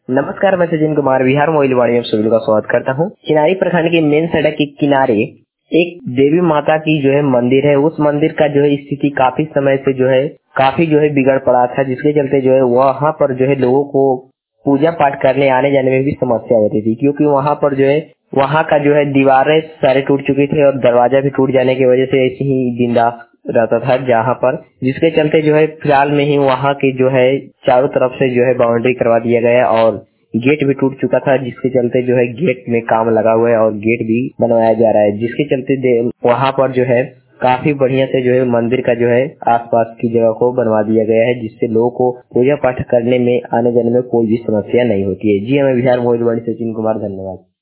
नमस्कार, मैं सचिन कुमार बिहार मोइलवाड़ी में सभी का स्वागत करता हूँ। चिनारी प्रखंड के मेन सड़क के किनारे एक देवी माता की मंदिर है। उस मंदिर का स्थिति काफी समय से काफी बिगड़ पड़ा था, जिसके चलते वहाँ पर लोगों को पूजा पाठ करने आने जाने में भी समस्या होती थी, क्योंकि वहाँ पर वहाँ का दीवारें सारे टूट चुकी थी और दरवाजा भी टूट जाने की वजह से ऐसे ही जिंदा रहता था जहाँ पर, जिसके चलते फिलहाल में ही वहाँ की चारों तरफ से बाउंड्री करवा दिया गया और गेट भी टूट चुका था, जिसके चलते गेट में काम लगा हुआ है और गेट भी बनवाया जा रहा है, जिसके चलते वहाँ पर काफी बढ़िया से मंदिर का आसपास की जगह को बनवा दिया गया है, जिससे लोगों को पूजा पाठ करने में आने जाने में कोई भी समस्या नहीं होती है। जी हमें बिहार मोइलवाड़ी सचिन कुमार, धन्यवाद।